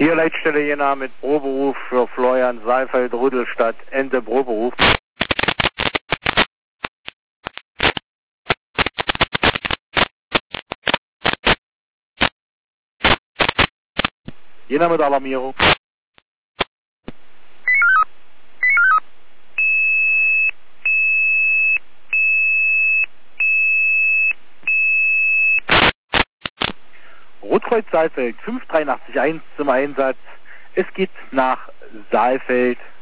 Hier Leitstelle Jena mit Proberuf für Florian Saalfeld, Rüdelstadt, Ende Proberuf. Jena mit Alarmierung. Rotkreuz Saalfeld 5381 zum Einsatz. Es geht nach Saalfeld.